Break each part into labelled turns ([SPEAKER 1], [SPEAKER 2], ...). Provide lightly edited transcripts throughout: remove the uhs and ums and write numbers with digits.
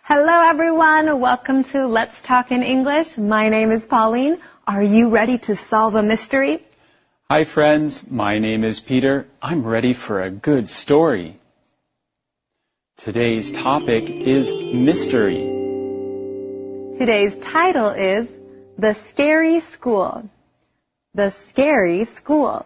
[SPEAKER 1] Hello everyone, welcome to Let's Talk in English. My name is Pauline. Are you ready to solve a mystery?
[SPEAKER 2] Hi friends, my name is Peter. I'm ready for a good story. Today's topic is mystery.
[SPEAKER 1] Today's title is The Scary School. The Scary School.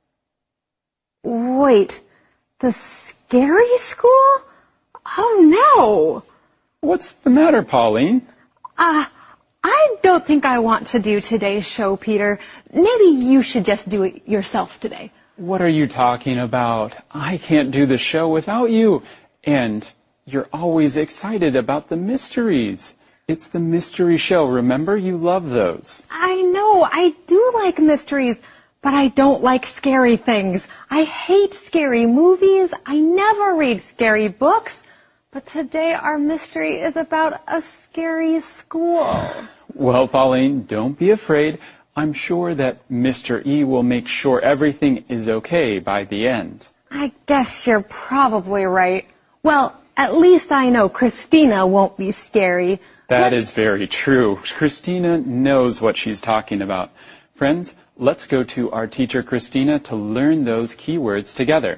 [SPEAKER 1] Wait, the scary school? Oh no!
[SPEAKER 2] What's the matter, Pauline?
[SPEAKER 1] I don't think I want to do today's show, Peter. Maybe you should just do it yourself today.
[SPEAKER 2] What are you talking about? I can't do the show without you. And you're always excited about the mysteries. It's the mystery show. Remember, you love those.
[SPEAKER 1] I know, I do like mysteries, but I don't like scary things. I hate scary movies. I never read scary books. But today our mystery is about a scary school.
[SPEAKER 2] Well, Pauline, don't be afraid. I'm sure that Mr. E will make sure everything is okay by the end.
[SPEAKER 1] I guess you're probably right. Well, at least I know Christina won't be scary.
[SPEAKER 2] That is very true. Christina knows what she's talking about. Friends, let's go to our teacher Christina to learn those keywords together.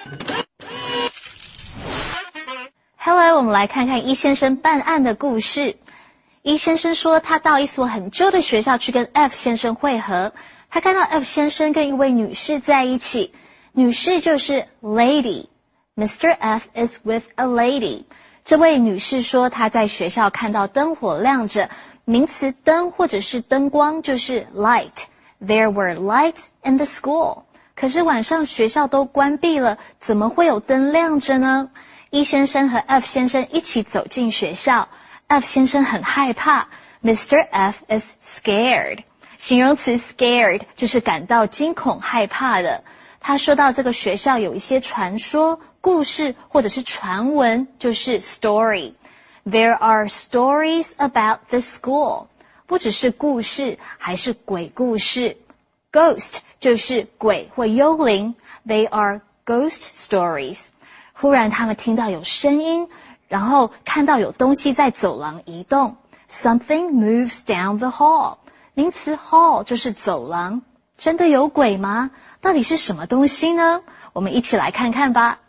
[SPEAKER 3] Hello， 我们来看看E先生办案的故事。E先生说，他到一所很旧的学校去跟 F 先生会合。他看到 F 先生跟一位女士在一起，女士就是 lady。Mr. F is with a lady。这位女士说，她在学校看到灯火亮着，名词灯或者是灯光就是 light。There were lights in the school。可是晚上学校都关闭了，怎么会有灯亮着呢？E 先生和 F 先生一起走进学校 ，F 先生很害怕 ，Mr. F is scared。形容词 scared 就是感到惊恐、害怕的。他说到这个学校有一些传说、故事或者是传闻，就是 story。There are stories about this school。不只是故事，还是鬼故事。Ghost 就是鬼或幽灵 ，They are ghost stories。忽然他们听到有声音，然后看到有东西在走廊移动。Something moves down the hall。名词 hall 就是走廊。真的有鬼吗？到底是什么东西呢？我们一起来看看吧。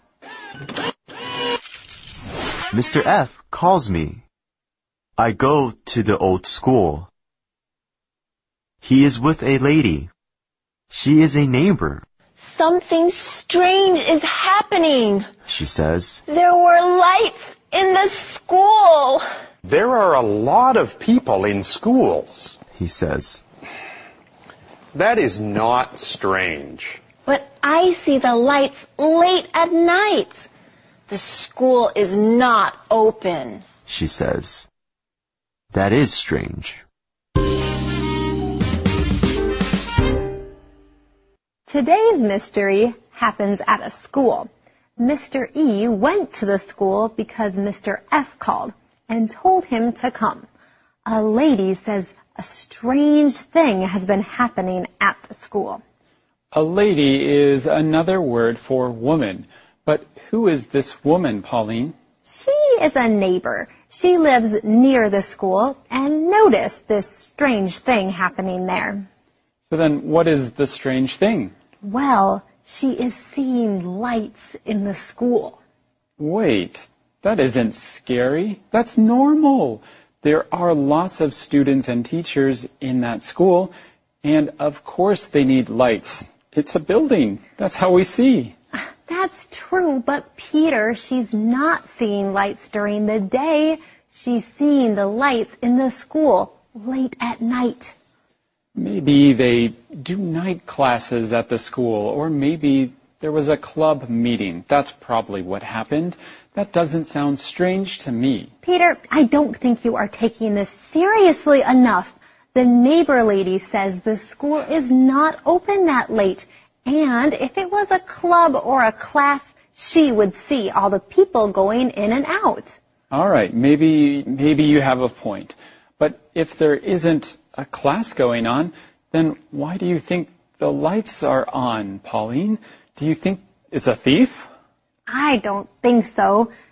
[SPEAKER 4] Mr. F calls me. I go to the old school. He is with a lady. She is a neighbor.Something
[SPEAKER 5] strange is happening,
[SPEAKER 4] she says.
[SPEAKER 5] There were lights in the school.
[SPEAKER 6] There are a lot of people in schools,
[SPEAKER 4] he says.
[SPEAKER 6] That is not strange.
[SPEAKER 5] But I see the lights late at night. The school is not open,
[SPEAKER 4] she says. That is
[SPEAKER 1] strange.Today's mystery happens at a school. Mr. E went to the school because Mr. F called and told him to come. A lady says a strange thing has been happening at the school.
[SPEAKER 2] A lady is another word for woman. But who is this woman, Pauline?
[SPEAKER 1] She is a neighbor. She lives near the school and noticed this strange thing happening there.
[SPEAKER 2] So then what is the strange thing?Well,
[SPEAKER 1] she is seeing lights in the school.
[SPEAKER 2] Wait, that isn't scary. That's normal. There are lots of students and teachers in that school, and of course they need lights. It's a building. That's how we see.
[SPEAKER 1] That's true, but Peter, she's not seeing lights during the day. She's seeing the lights in the school late at night.Maybe
[SPEAKER 2] they do night classes at the school, or maybe there was a club meeting. That's probably what happened. That doesn't sound strange to me.
[SPEAKER 1] Peter, I don't think you are taking this seriously enough. The neighbor lady says the school is not open that late. And if it was a club or a class, she would see all the people going in and out.
[SPEAKER 2] All right, maybe you have a point. But if there isn't a class going on, then why do you think the lights are on, Pauline? Do you think it's a thief?
[SPEAKER 1] I don't think so.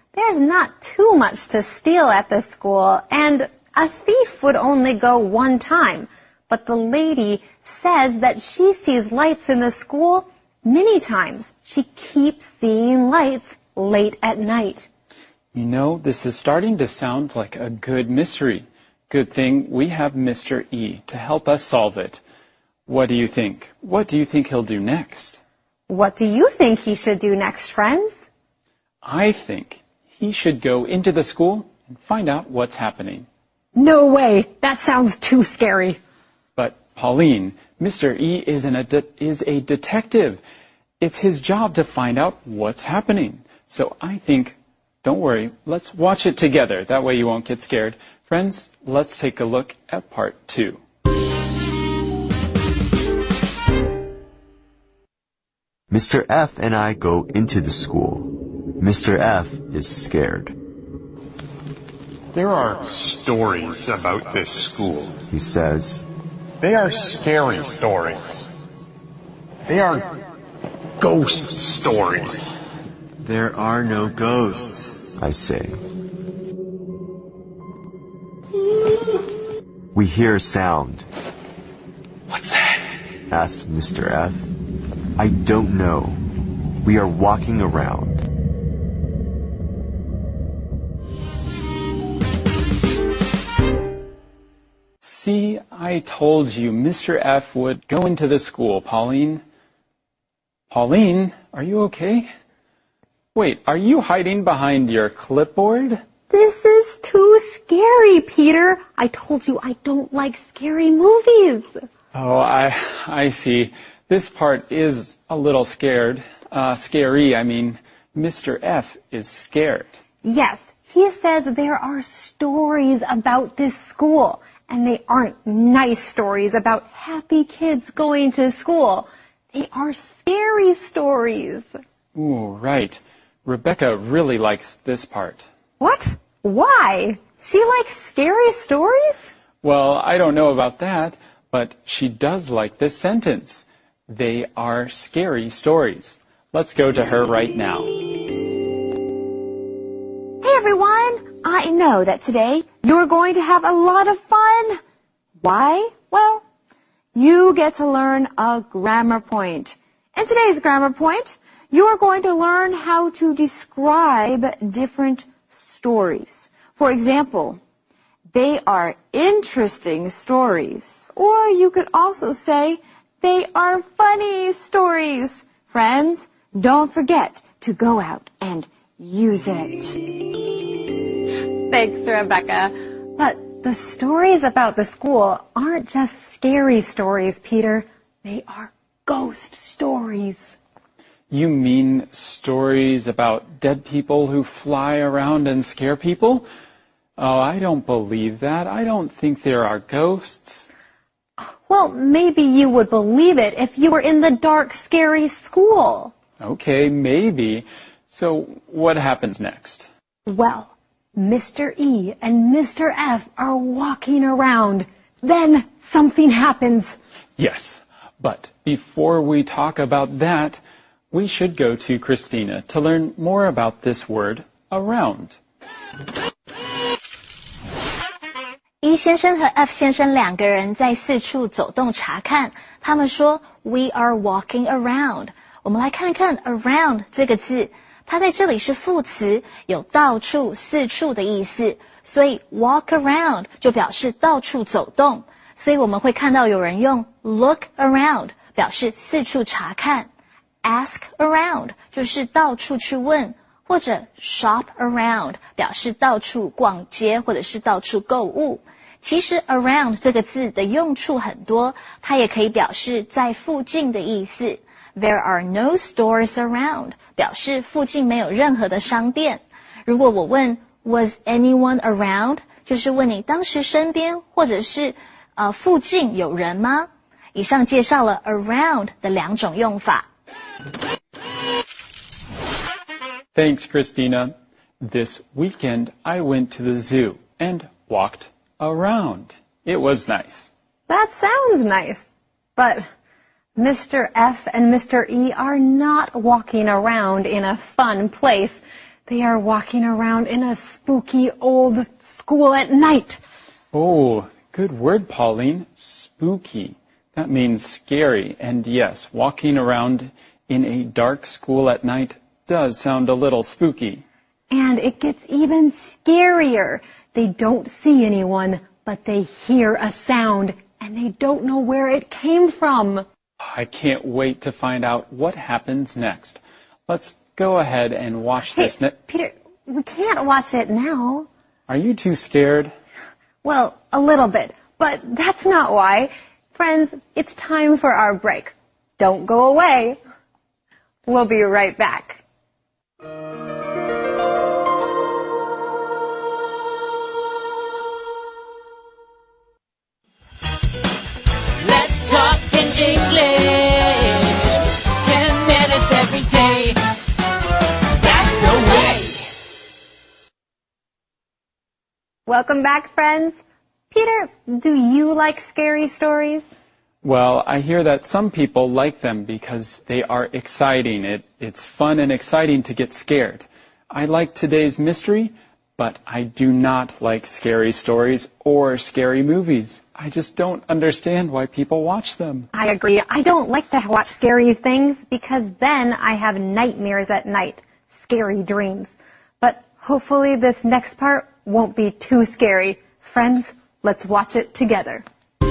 [SPEAKER 1] There's not too much to steal at the school, and a thief would only go one time. But the lady says that she sees lights in the school many times. She keeps seeing lights late at night.
[SPEAKER 2] You know, this is starting to sound like a good mystery. Good thing we have Mr. E to help us solve it. What do you think? What do you think he'll do next?
[SPEAKER 1] What do you think he should do next, friends?
[SPEAKER 2] I think he should go into the school and find out what's happening.
[SPEAKER 1] No way! That sounds too scary.
[SPEAKER 2] But, Pauline, Mr. E is a detective. It's his job to find out what's happening. So I think, don't worry, let's watch it together. That way you won't get scared. Friends, let's take a look at part 2.
[SPEAKER 4] Mr. F and I go into the school. Mr. F is scared.
[SPEAKER 6] There are stories about this school.
[SPEAKER 4] He says,
[SPEAKER 6] They are scary stories. They are ghost stories.
[SPEAKER 4] There are no ghosts, I say. We hear a sound.
[SPEAKER 6] What's that?
[SPEAKER 4] Asks Mr. F. I don't know. We are walking around.
[SPEAKER 2] See, I told you Mr. F would go into the school, Pauline. Pauline, are you okay? Wait, are you hiding behind your clipboard?
[SPEAKER 1] This is too scary, Peter. I told you I don't like scary movies.
[SPEAKER 2] Oh, I see. This part is a little scary. Mr. F is scared.
[SPEAKER 1] Yes, he says there are stories about this school, and they aren't nice stories about happy kids going to school. They are scary stories.
[SPEAKER 2] Ooh, right. Rebecca really likes this part.
[SPEAKER 1] What? Why? She likes scary stories?
[SPEAKER 2] Well, I don't know about that, but she does like this sentence. They are scary stories. Let's go to her right now.
[SPEAKER 7] Hey everyone! I know that today you're going to have a lot of fun. Why? Well, you get to learn a grammar point. In today's grammar point, you are going to learn how to describe different stories. For example, they are interesting stories. Or you could also say, they are funny stories. Friends, don't forget to go out and use it.
[SPEAKER 1] Thanks, Rebecca. But the stories about the school aren't just scary stories, Peter. They are ghost stories.
[SPEAKER 2] You mean stories about dead people who fly around and scare people? Oh, I don't believe that. I don't think there are ghosts.
[SPEAKER 1] Well, maybe you would believe it if you were in the dark, scary school.
[SPEAKER 2] Okay, maybe. So what happens next?
[SPEAKER 1] Well, Mr. E and Mr. F are walking around. Then something happens.
[SPEAKER 2] Yes, but before we talk about that, we should go to Christina to learn more about this word, around.
[SPEAKER 3] E 先生和 F 先生两个人在四处走动查看，他们说 We are walking around。我们来看看 around 这个字，它在这里是副词，有到处、四处的意思，所以 walk around 就表示到处走动，所以我们会看到有人用 look around 表示四处查看， ask around 就是到处去问，或者 shop around 表示到处逛街或者是到处购物。其实 around 这个字的用处很多，它也可以表示在附近的意思。There are no stores around 表示附近没有任何的商店。如果我问 Was anyone around 就是问你当时身边或者是附近有人吗？以上介绍了 around 的两种用法。
[SPEAKER 2] Thanks, Christina. This weekend, I went to the zoo and walked around. It was nice.
[SPEAKER 1] That sounds nice. But Mr. F and Mr. E are not walking around in a fun place. They are walking around in a spooky old school at night.
[SPEAKER 2] Oh, good word, Pauline. Spooky. That means scary. And yes, walking around in a dark school at night does sound a little spooky.
[SPEAKER 1] And it gets even scarier. They don't see anyone, but they hear a sound, and they don't know where it came from.
[SPEAKER 2] I can't wait to find out what happens next. Let's go ahead and watch this.
[SPEAKER 1] Peter, we can't watch it now.
[SPEAKER 2] Are you too scared?
[SPEAKER 1] Well, a little bit, but that's not why. Friends, it's time for our break. Don't go away. We'll be right back.
[SPEAKER 8] Let's talk in English. 10 minutes every day. That's the way.
[SPEAKER 1] Welcome back, friends. Peter, do you like scary stories?
[SPEAKER 2] Well, I hear that some people like them because they are exciting. It's fun and exciting to get scared. I like today's mystery, but I do not like scary stories or scary movies. I just don't understand why people watch them.
[SPEAKER 1] I agree. I don't like to watch scary things because then I have nightmares at night, scary dreams. But hopefully this next part won't be too scary. Friends, let's watch it together.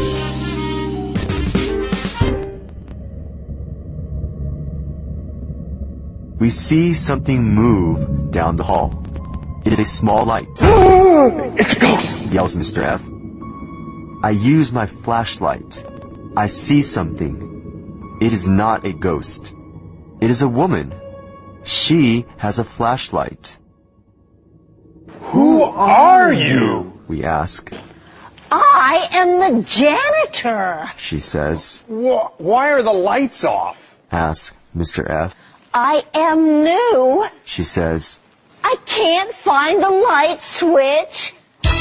[SPEAKER 4] We see something move down the hall. It is a small light. It's a ghost! Yells Mr. F. I use my flashlight. I see something. It is not a ghost. It is a woman. She has a flashlight.
[SPEAKER 6] Who are you?
[SPEAKER 4] We ask.
[SPEAKER 5] I am the janitor.
[SPEAKER 4] She says.
[SPEAKER 6] Why are the lights off?
[SPEAKER 4] Asks Mr. F.
[SPEAKER 5] I am new.
[SPEAKER 4] She says.
[SPEAKER 5] I can't find the light switch.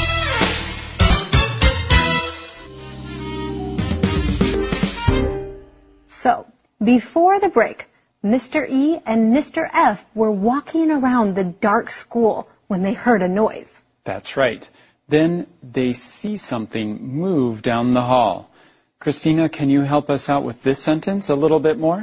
[SPEAKER 1] So, before the break, Mr. E and Mr. F were walking around the dark school when they heard a noise.
[SPEAKER 2] That's right. Then they see something move down the hall. Christina, can you help us out with this sentence a little bit more?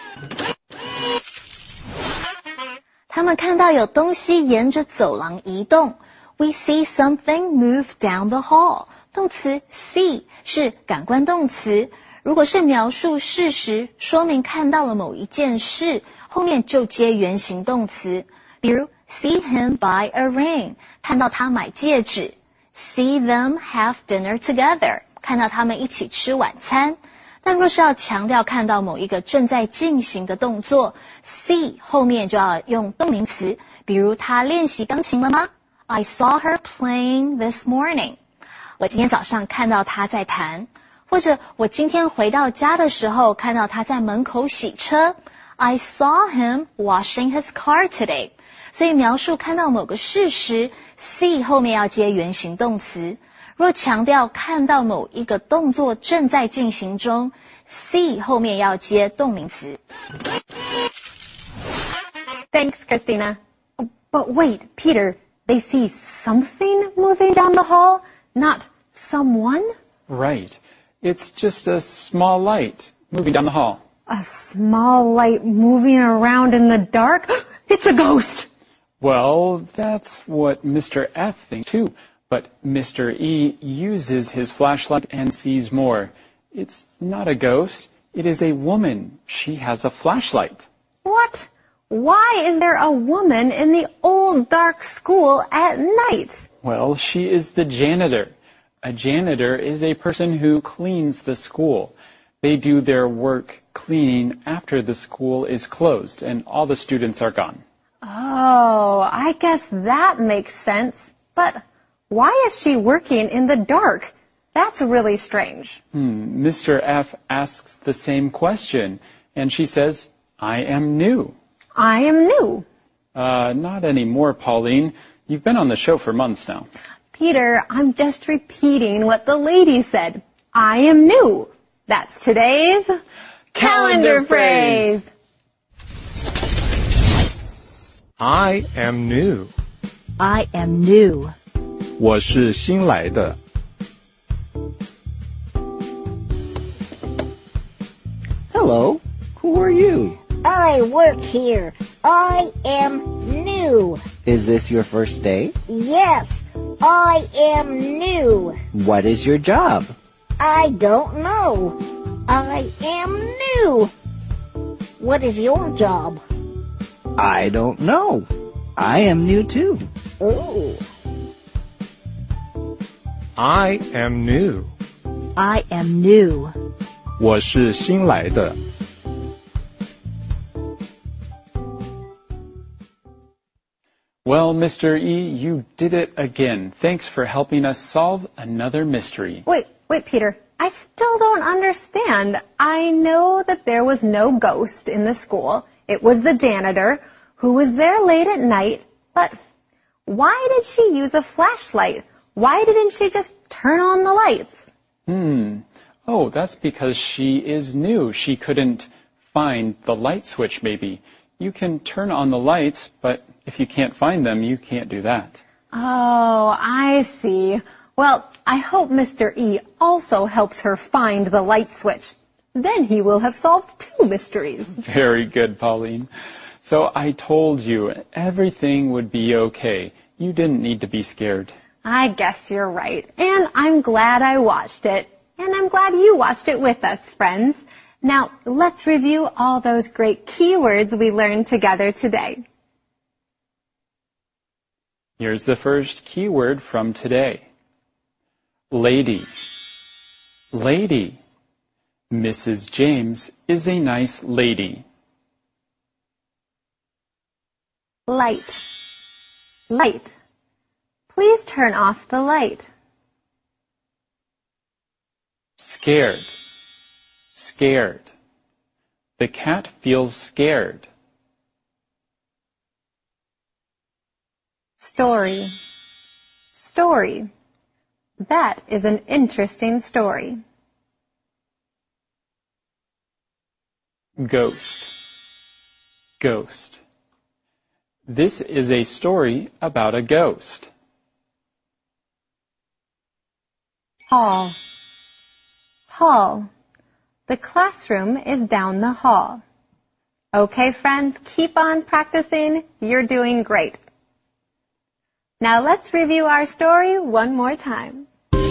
[SPEAKER 3] 他们看到有东西沿着走廊移动。We see something move down the hall. 动词 see 是感官动词，如果是描述事实，说明看到了某一件事，后面就接原形动词。比如 see him buy a ring， 看到他买戒指。See them have dinner together， 看到他们一起吃晚餐。但若是要强调看到某一个正在进行的动作 see 后面就要用动名词，比如他练习钢琴了吗？ I saw her playing this morning， 我今天早上看到他在弹。或者我今天回到家的时候看到他在门口洗车， I saw him washing his car today。 所以描述看到某个事实 see 后面要接原形动词，若强调看到某一个动作正在进行中 see 后面要接动名词。
[SPEAKER 1] Thanks, Christina. But wait, Peter, they see something moving down the hall, not someone?
[SPEAKER 2] Right. It's just a small light moving down the hall.
[SPEAKER 1] A small light moving around in the dark? It's a ghost!
[SPEAKER 2] Well, that's what Mr. F thinks too, but Mr. E uses his flashlight and sees more. It's not a ghost. It is a woman. She has a flashlight.
[SPEAKER 1] What? Why is there a woman in the old dark school at night?
[SPEAKER 2] Well, she is the janitor. A janitor is a person who cleans the school. They do their work cleaning after the school is closed and all the students are gone.
[SPEAKER 1] Oh, I guess that makes sense. But why is she working in the dark? That's really strange.
[SPEAKER 2] Mr. F asks the same question, and she says, I am new.
[SPEAKER 1] I am new.
[SPEAKER 2] Not anymore, Pauline. You've been on the show for months now.
[SPEAKER 1] Peter, I'm just repeating what the lady said. I am new. That's today's calendar phrase.
[SPEAKER 6] I am new.
[SPEAKER 3] I am new.
[SPEAKER 6] 我是新来的。
[SPEAKER 9] Hello, who are you?
[SPEAKER 10] I work here. I am new.
[SPEAKER 9] Is this your first day?
[SPEAKER 10] Yes, I am new.
[SPEAKER 9] What is your job?
[SPEAKER 10] I don't know. I am new. What is your job?
[SPEAKER 9] I don't know. I am new too.
[SPEAKER 10] Oh.
[SPEAKER 6] I am new.
[SPEAKER 3] I am new.
[SPEAKER 6] 我是新来的。
[SPEAKER 2] Well, Mr. E, you did it again. Thanks for helping us solve another mystery.
[SPEAKER 1] Wait, Peter. I still don't understand. I know that there was no ghost in the school. It was the janitor who was there late at night. But why did she use a flashlight? Why didn't she just turn on the lights?
[SPEAKER 2] Oh, that's because she is new. She couldn't find the light switch, maybe. You can turn on the lights, but if you can't find them, you can't do that.
[SPEAKER 1] Oh, I see. Well, I hope Mr. E also helps her find the light switch. Then he will have solved 2 mysteries.
[SPEAKER 2] Very good, Pauline. So I told you everything would be okay. You didn't need to be scared.
[SPEAKER 1] I guess you're right. And I'm glad I watched it. And I'm glad you watched it with us, friends. Now, let's review all those great keywords we learned together today.
[SPEAKER 2] Here's the first keyword from today. Lady. Lady. Mrs. James is a nice lady.
[SPEAKER 1] Light. Light. Please turn off the light.
[SPEAKER 2] Scared. Scared. The cat feels scared.
[SPEAKER 1] Story. Story. That is an interesting story.
[SPEAKER 2] Ghost. Ghost. This is a story about a ghost.
[SPEAKER 1] Hall. Hall. The classroom is down the hall. Okay, friends, keep on practicing. You're doing great. Now let's review our story one more time.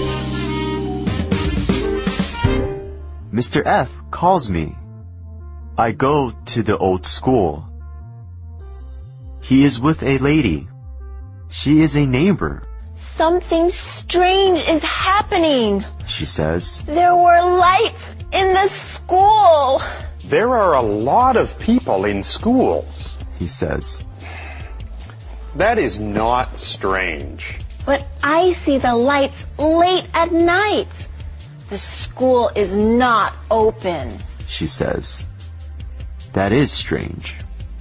[SPEAKER 4] Mr. F calls me. I go to the old school. He is with a lady. She is a neighbor.
[SPEAKER 5] Something strange is happening.
[SPEAKER 4] She says.
[SPEAKER 5] There were lights in the school.
[SPEAKER 6] There are a lot of people in schools.
[SPEAKER 4] He says.
[SPEAKER 6] That is not strange.
[SPEAKER 5] But I see the lights late at night. The school is not open.
[SPEAKER 4] She says. That is strange.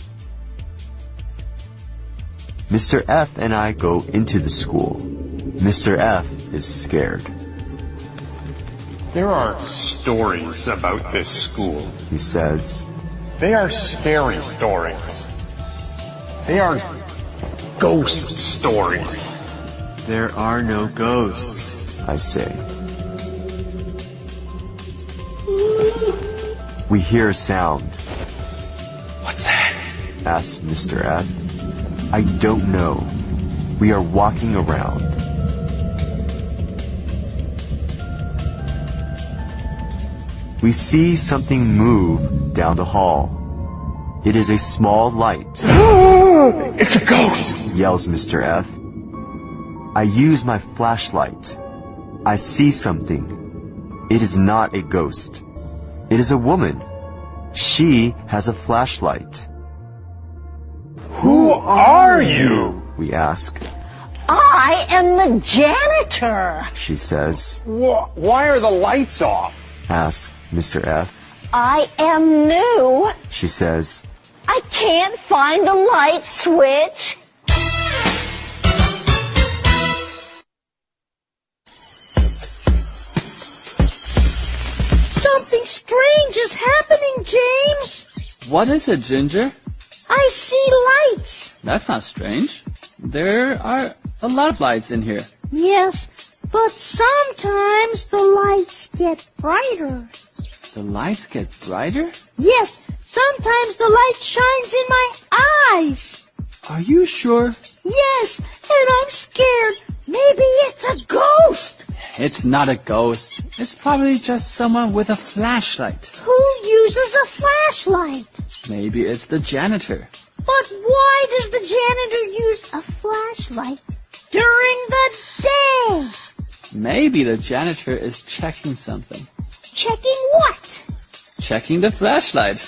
[SPEAKER 4] Mr. F and I go into the school. Mr. F is scared.
[SPEAKER 6] There are stories about this school.
[SPEAKER 4] He says.
[SPEAKER 6] They are scary stories. They are ghost stories.
[SPEAKER 4] There are no ghosts, I say. We hear a sound.
[SPEAKER 6] What's that?
[SPEAKER 4] Asks Mr. F. I don't know. We are walking around. We see something move down the hall. It is a small light.
[SPEAKER 6] It's a ghost!
[SPEAKER 4] Yells Mr. F. I use my flashlight. I see something. It is not a ghost. It is a woman. She has a flashlight.
[SPEAKER 6] Who are you?
[SPEAKER 4] We ask.
[SPEAKER 5] I am the janitor.
[SPEAKER 4] She says.
[SPEAKER 6] Why are the lights off?
[SPEAKER 4] Asks Mr. F.
[SPEAKER 5] I am new.
[SPEAKER 4] She says.
[SPEAKER 5] I can't find the light switch. Something strange is happening, James.
[SPEAKER 11] What is it, Ginger?
[SPEAKER 10] I see lights.
[SPEAKER 11] That's not strange. There are a lot of lights in here.
[SPEAKER 10] Yes, but sometimes the lights get brighter.
[SPEAKER 11] The lights get brighter?
[SPEAKER 10] Yes, sometimes the light shines in my eyes.
[SPEAKER 11] Are you sure?
[SPEAKER 10] Yes, and I'm scared. Maybe it's a ghost.
[SPEAKER 11] It's not a ghost. It's probably just someone with a flashlight.
[SPEAKER 10] Who uses a flashlight?
[SPEAKER 11] Maybe it's the janitor.
[SPEAKER 10] But why does the janitor use a flashlight during the day?
[SPEAKER 11] Maybe the janitor is checking something.
[SPEAKER 10] Checking what?
[SPEAKER 11] Checking the flashlight.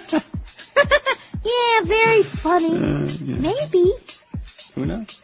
[SPEAKER 10] Yeah, very funny.
[SPEAKER 11] Yeah.
[SPEAKER 10] Maybe.
[SPEAKER 11] Who knows?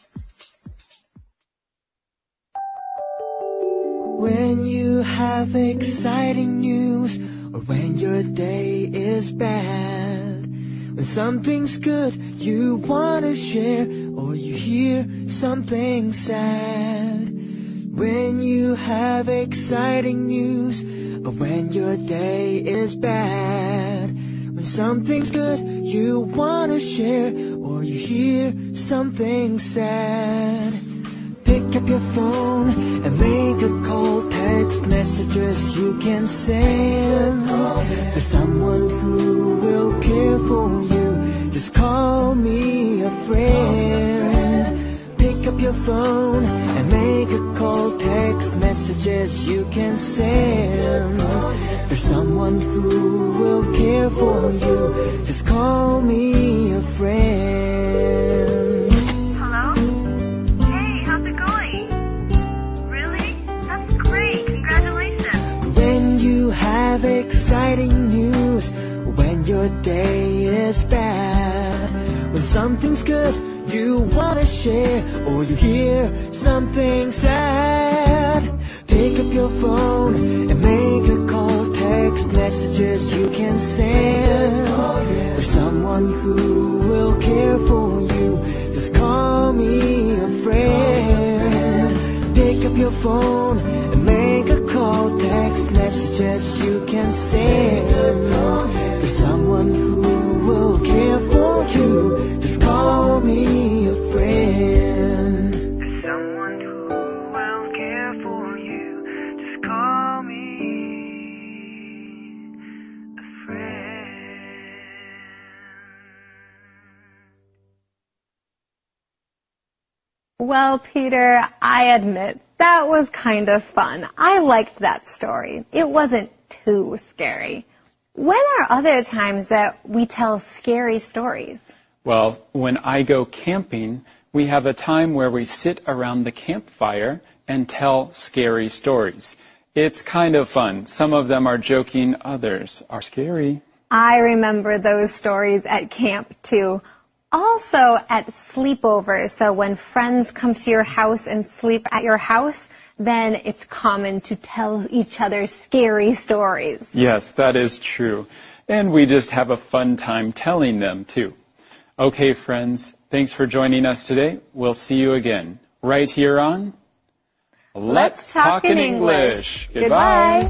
[SPEAKER 8] When you have exciting news, or when your day is bad, when something's good you want to share, or you hear something sad. When you have exciting news, or when your day is bad, when something's good you want to share, or you hear something sad. Pick up your phone and make a call, text messages you can send. There's someone who will care for you, just call me a friend. Pick up your phone and make a call, text messages you can send. There's someone who will care for you, just call me a friend.
[SPEAKER 12] Hello? Hey, how's it going? Really? That's great. Congratulations.
[SPEAKER 8] When you have exciting news, when your day is bad, when something's good you want to share, or you hear something sad, pick up your phone and make a call, text messages you can send. There's someone who will care for you, just call me a friend. Pick up your phone and make a call, text messages you can send. There's someone who will care for you, just call me a friend.
[SPEAKER 12] There's someone who will care for you. Just call me a friend.
[SPEAKER 1] Well, Peter, I admit that was kind of fun. I liked that story. It wasn't too scary. When are other times that we tell scary stories?
[SPEAKER 2] Well, when I go camping, we have a time where we sit around the campfire and tell scary stories. It's kind of fun. Some of them are joking, others are scary.
[SPEAKER 1] I remember those stories at camp too. Also at sleepovers, so when friends come to your house and sleep at your house, then it's common to tell each other scary stories.
[SPEAKER 2] Yes, that is true. And we just have a fun time telling them too. Okay, friends, thanks for joining us today. We'll see you again right here on Let's Talk in English. Goodbye.